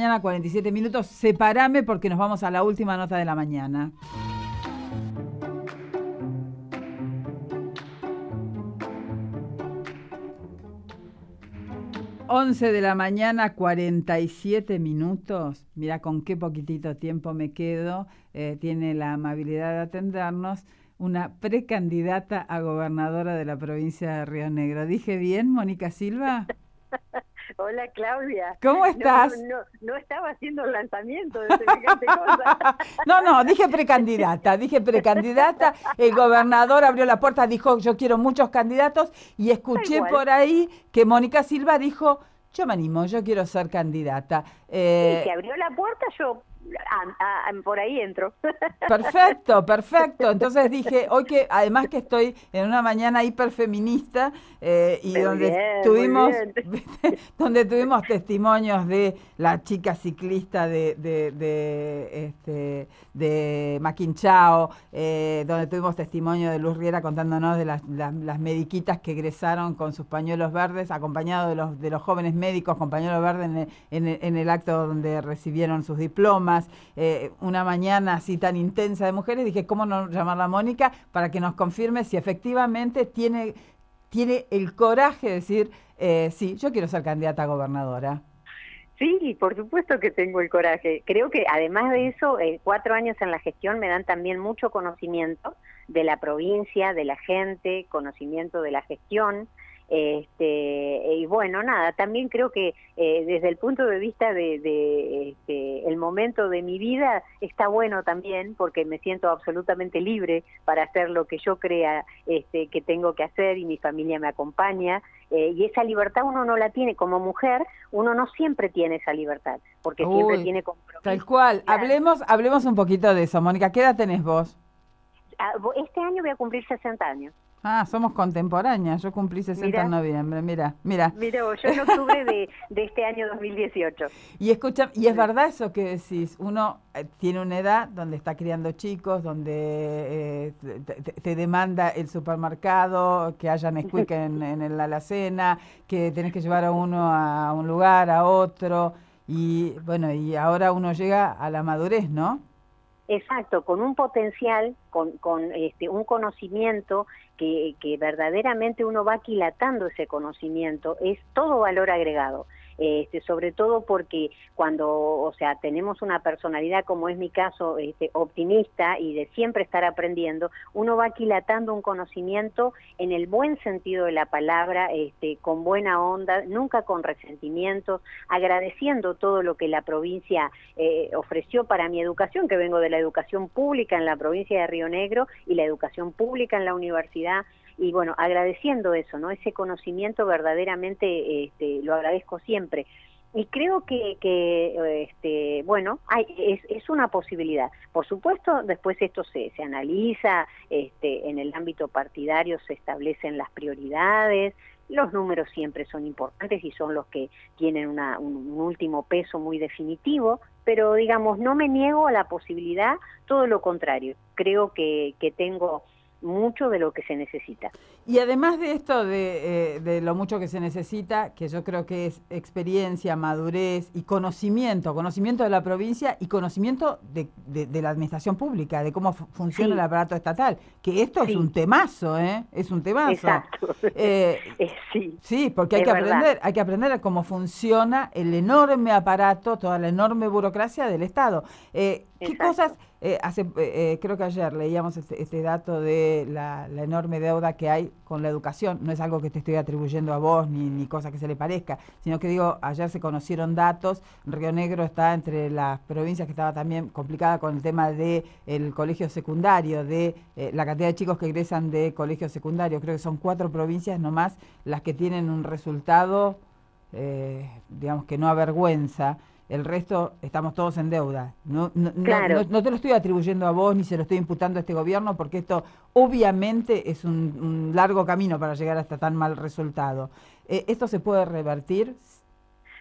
mañana, 47 minutos. Separame porque nos vamos a la última nota de la mañana. Once de la mañana, 47 minutos. Mira con qué poquitito tiempo me quedo. Tiene la amabilidad de atendernos una precandidata a gobernadora de la provincia de Río Negro. ¿Dije bien, Mónica Silva? Hola, Claudia. ¿Cómo estás? No estaba haciendo el lanzamiento de semejante cosa. No, dije precandidata. El gobernador abrió la puerta, dijo, yo quiero muchos candidatos, y escuché por ahí que Mónica Silva dijo, yo me animo, yo quiero ser candidata. Sí, se abrió la puerta, yo por ahí entro. Perfecto. Entonces dije, hoy que además que estoy en una mañana hiperfeminista y donde tuvimos testimonios de la chica ciclista de Maquinchao, donde tuvimos testimonio de Luz Riera contándonos de las mediquitas que egresaron con sus pañuelos verdes, acompañados de los jóvenes médicos con pañuelos verdes en el acto donde recibieron sus diplomas. Una mañana así tan intensa de mujeres, dije, ¿cómo no llamarla a Mónica para que nos confirme si efectivamente tiene el coraje de decir, sí, yo quiero ser candidata a gobernadora? Sí, por supuesto que tengo el coraje. Creo que además de eso, 4 años en la gestión me dan también mucho conocimiento de la provincia, de la gente, conocimiento de la gestión. Y bueno, nada, también creo que desde el punto de vista de el momento de mi vida está bueno también, porque me siento absolutamente libre para hacer lo que yo crea que tengo que hacer, y mi familia me acompaña, y esa libertad uno no la tiene como mujer, uno no siempre tiene esa libertad, porque siempre tiene compromiso. Tal cual. Hablemos un poquito de eso, Mónica. ¿Qué edad tenés vos? Este año voy a cumplir 60 años. Ah, somos contemporáneas. Yo cumplí 60 en noviembre. Mira. Mira, yo en octubre de este año 2018. Y escucha, y es verdad eso que decís. Uno tiene una edad donde está criando chicos, donde te demanda el supermercado, que haya Nesquik en la alacena, que tenés que llevar a uno a un lugar, a otro. Y bueno, y ahora uno llega a la madurez, ¿no? Exacto, con un potencial, con un conocimiento que verdaderamente uno va aquilatando ese conocimiento, es todo valor agregado. Sobre todo porque cuando, tenemos una personalidad, como es mi caso, optimista y de siempre estar aprendiendo, uno va aquilatando un conocimiento en el buen sentido de la palabra, con buena onda, nunca con resentimientos, agradeciendo todo lo que la provincia ofreció para mi educación, que vengo de la educación pública en la provincia de Río Negro y la educación pública en la universidad. Y bueno, agradeciendo eso, ¿no? Ese conocimiento verdaderamente lo agradezco siempre. Y creo que es una posibilidad. Por supuesto, después esto se analiza, en el ámbito partidario se establecen las prioridades, los números siempre son importantes y son los que tienen un último peso muy definitivo, pero digamos, no me niego a la posibilidad, todo lo contrario. Creo que tengo mucho de lo que se necesita. Y además de esto de lo mucho que se necesita, que yo creo que es experiencia, madurez y conocimiento de la provincia y conocimiento de la administración pública, de cómo funciona el aparato estatal, que esto es un temazo, es un temazo. Exacto. Sí, porque hay que aprender a cómo funciona el enorme aparato, toda la enorme burocracia del Estado. ¿Qué cosas? Creo que ayer leíamos este dato de la enorme deuda que hay con la educación. No es algo que te estoy atribuyendo a vos ni cosa que se le parezca, sino que digo, ayer se conocieron datos. Río Negro está entre las provincias que estaba también complicada con el tema de el colegio secundario, de la cantidad de chicos que egresan de colegio secundario. Creo que son 4 provincias nomás las que tienen un resultado, digamos que no avergüenza. El resto estamos todos en deuda. Claro. No te lo estoy atribuyendo a vos ni se lo estoy imputando a este gobierno, porque esto obviamente es un largo camino para llegar hasta tan mal resultado. ¿Esto se puede revertir?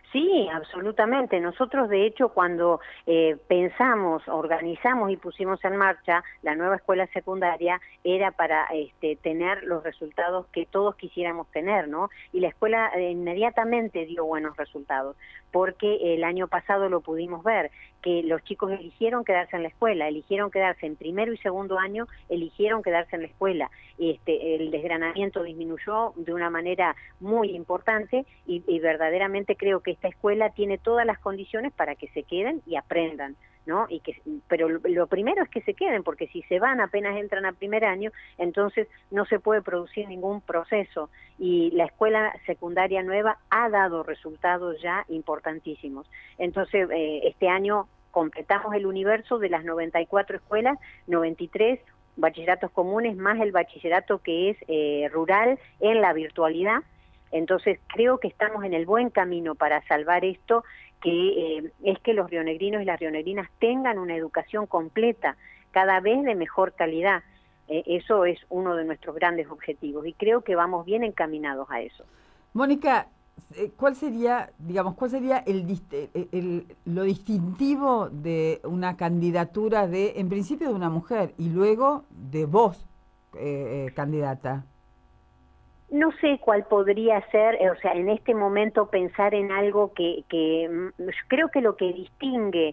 Sí, absolutamente. Nosotros, de hecho, cuando pensamos, organizamos y pusimos en marcha la nueva escuela secundaria, era para tener los resultados que todos quisiéramos tener, ¿no? Y la escuela inmediatamente dio buenos resultados, porque el año pasado lo pudimos ver, que los chicos eligieron quedarse en la escuela, eligieron quedarse en primero y segundo año, eligieron quedarse en la escuela. El desgranamiento disminuyó de una manera muy importante y verdaderamente creo que esta escuela tiene todas las condiciones para que se queden y aprendan, ¿no? Pero lo primero es que se queden, porque si se van apenas entran a primer año, entonces no se puede producir ningún proceso, y la escuela secundaria nueva ha dado resultados ya importantísimos. Entonces, este año completamos el universo de las 94 escuelas, 93 bachilleratos comunes, más el bachillerato que es rural en la virtualidad. Entonces creo que estamos en el buen camino para salvar esto, que es que los rionegrinos y las rionegrinas tengan una educación completa, cada vez de mejor calidad. Eso es uno de nuestros grandes objetivos y creo que vamos bien encaminados a eso. Mónica, ¿cuál sería lo distintivo de una candidatura en principio de una mujer y luego de vos, candidata? No sé cuál podría ser, o sea, en este momento pensar en algo que creo que lo que distingue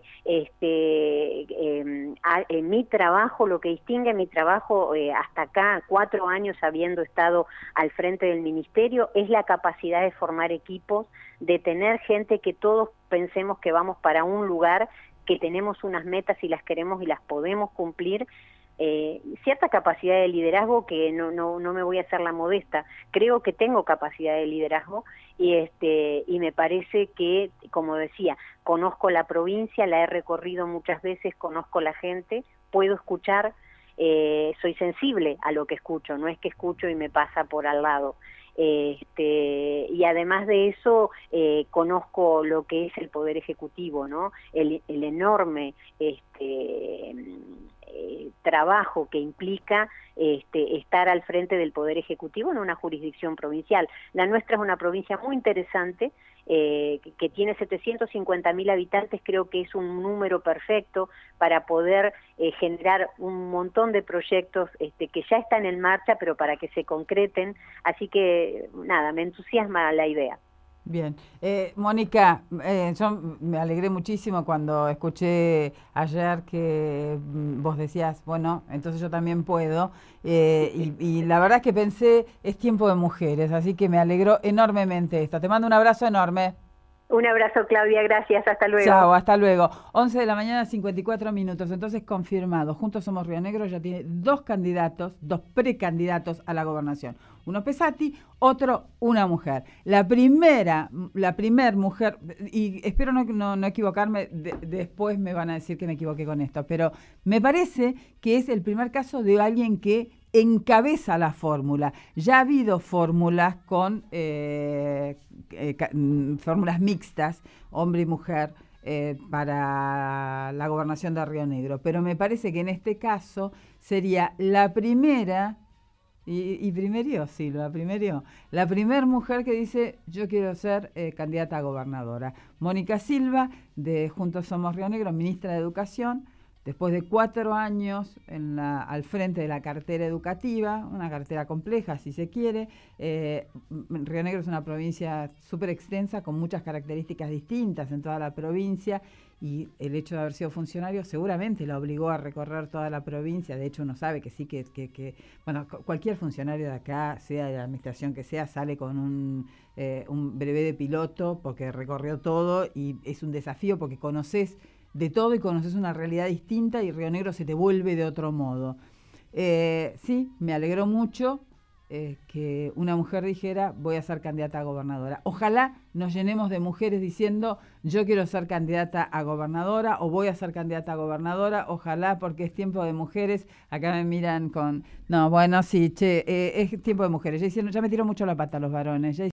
mi trabajo, lo que distingue mi trabajo hasta acá, 4 años habiendo estado al frente del ministerio, es la capacidad de formar equipos, de tener gente que todos pensemos que vamos para un lugar, que tenemos unas metas y las queremos y las podemos cumplir. Cierta capacidad de liderazgo, que no me voy a hacer la modesta, creo que tengo capacidad de liderazgo y me parece que, como decía, conozco la provincia, la he recorrido muchas veces, conozco la gente, puedo escuchar, soy sensible a lo que escucho, no es que escucho y me pasa por al lado. Y además de eso conozco lo que es el Poder Ejecutivo, ¿no? El enorme trabajo que implica estar al frente del Poder Ejecutivo en una jurisdicción provincial. La nuestra es una provincia muy interesante, que tiene 750.000 habitantes, creo que es un número perfecto para poder generar un montón de proyectos que ya están en marcha, pero para que se concreten. Así que, nada, me entusiasma la idea. Bien. Mónica, yo me alegré muchísimo cuando escuché ayer que vos decías, bueno, entonces yo también puedo, y la verdad es que pensé, es tiempo de mujeres, así que me alegró enormemente esto. Te mando un abrazo enorme. Un abrazo, Claudia, gracias, hasta luego. Chao, hasta luego. 11 de la mañana, 54 minutos. Entonces, confirmado. Juntos Somos Río Negro ya tiene 2 precandidatos a la gobernación. Uno Pesati, otro una mujer. La primer mujer, y espero no equivocarme, después me van a decir que me equivoqué con esto, pero me parece que es el primer caso de alguien que encabeza la fórmula. Ya ha habido fórmulas con fórmulas mixtas, hombre y mujer, para la gobernación de Río Negro, pero me parece que en este caso sería la primera, la primera mujer que dice yo quiero ser candidata a gobernadora. Mónica Silva, de Juntos Somos Río Negro, ministra de Educación, después de 4 años al frente de la cartera educativa, una cartera compleja si se quiere. Río Negro es una provincia súper extensa con muchas características distintas en toda la provincia, y el hecho de haber sido funcionario seguramente la obligó a recorrer toda la provincia. De hecho uno sabe que sí, que bueno, cualquier funcionario de acá, sea de la administración que sea, sale con un brevet de piloto porque recorrió todo, y es un desafío porque conoces de todo y conoces una realidad distinta, y Río Negro se te vuelve de otro modo. Sí, me alegró mucho que una mujer dijera voy a ser candidata a gobernadora. Ojalá nos llenemos de mujeres diciendo yo quiero ser candidata a gobernadora o voy a ser candidata a gobernadora. Ojalá, porque es tiempo de mujeres. Acá me miran con... No, bueno, sí, es tiempo de mujeres. Ya me tiró mucho la pata los varones.